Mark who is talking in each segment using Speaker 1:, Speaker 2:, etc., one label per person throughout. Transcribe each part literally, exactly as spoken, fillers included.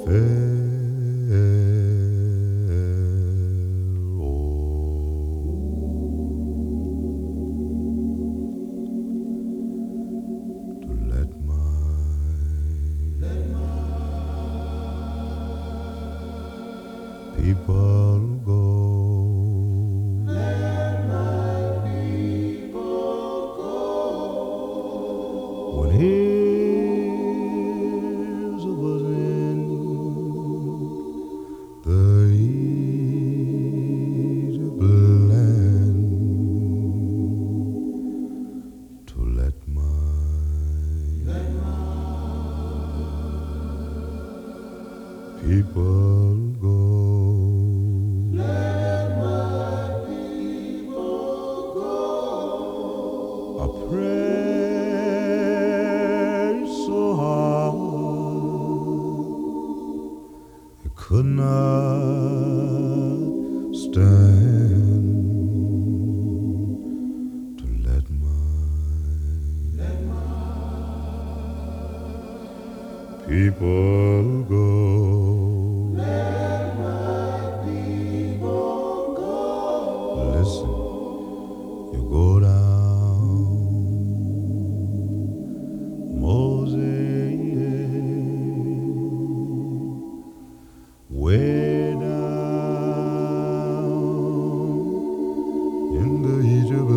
Speaker 1: to let my people go. Let my people go. When Israel was in the Egypt land, to let my, let my people go. Let my people go. I prayed so hard I could not stand to let my, let my people go. Let my people go. Listen, you go down Moses, way down in the Egypt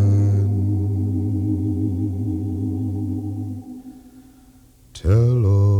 Speaker 1: land. Tell all